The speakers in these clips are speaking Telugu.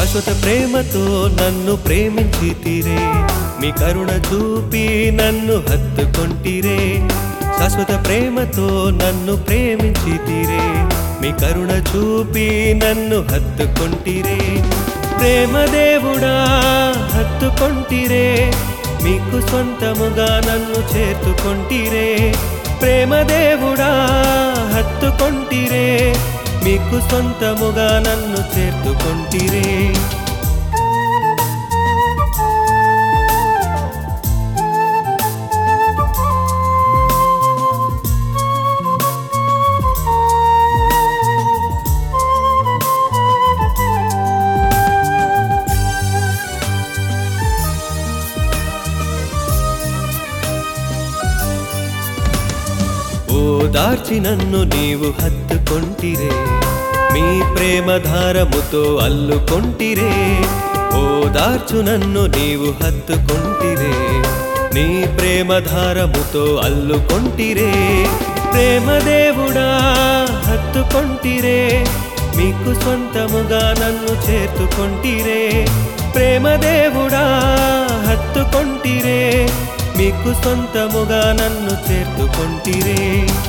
శాశ్వత ప్రేమతో నన్ను ప్రేమించితిరే, మీ కరుణ చూపి నన్ను హత్తుకొంటిరే. శాశ్వత ప్రేమతో నన్ను ప్రేమించితిరే, మీ కరుణ చూపి నన్ను హత్తుకొంటిరే. ప్రేమ దేవుడా హత్తుకొంటిరే, మీకు సొంతముగా నన్ను చేర్చుకొంటిరే. ప్రేమ దేవుడా హత్తుకొంటిరే, మీకు సొంతముగా నన్ను చేర్చుకొంటిరే. ఓదార్చి నన్ను నీవు హత్తుకొంటిరే, మీ ప్రేమ ధారముతో అల్లుకొంటిరే. ఓదార్చు నన్ను నీవు హత్తుకొంటిరే, నీ ప్రేమ ధారముతో అల్లుకొంటిరే. ప్రేమ దేవుడా హత్తుకొంటిరే, మీకు సొంతముగా నన్ను చేర్చుకొంటిరే. ప్రేమ దేవుడా హత్తుకొంటిరే, మీకు సొంతముగా నన్ను చేర్చుకొంటిరే.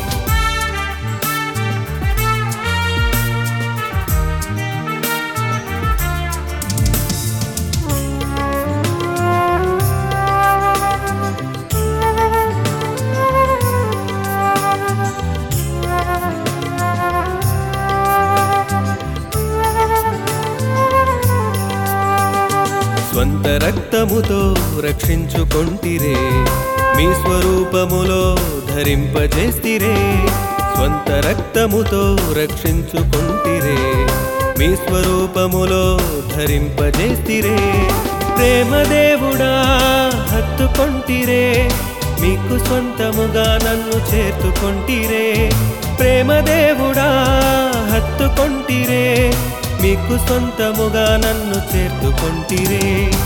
స్వంత రక్తముతో రక్షించుకొంటిరే, మీ స్వరూపములో ధరింపజేస్తిరే. స్వంత రక్తముతో రక్షించుకొంటిరే, మీ స్వరూపములో ధరింపజేస్తిరే. ప్రేమ దేవుడా హత్తుకొంటిరే, మీకు సొంతముగా నన్ను చేర్చుకొంటిరే. ప్రేమ దేవుడా హత్తుకొంటిరే, మీకు సొంతముగా నన్ను చేర్చుకొంటిరే.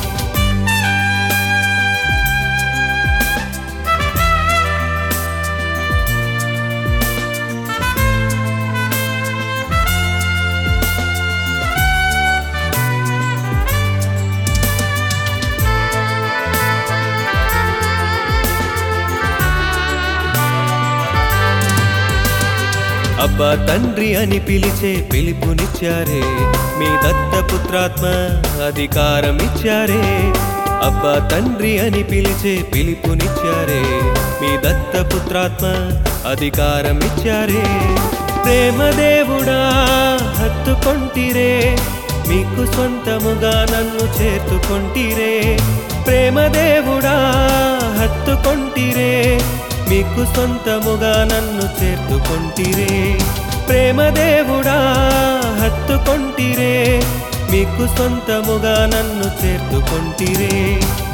అబ్బా తండ్రి అని పిలిచే పిలుపునిచ్చారే, మీ దత్తపుత్రాత్మ అధికారం ఇచ్చారే. అబ్బా తండ్రి అని పిలిచే పిలుపునిచ్చారే, మీ దత్తపుత్రాత్మ అధికారం ఇచ్చారే. ప్రేమ దేవుడా హత్తుకొంటిరే, మీకు సొంతముగా నన్ను చేర్చుకొంటిరే. ప్రేమ దేవుడా హత్తుకొంటిరే, మీకు సొంతముగా నన్ను చేర్చుకొంటిరే. ప్రేమ దేవుడా హత్తుకొంటిరే, మీకు సొంతముగా నన్ను చేర్చుకొంటిరే.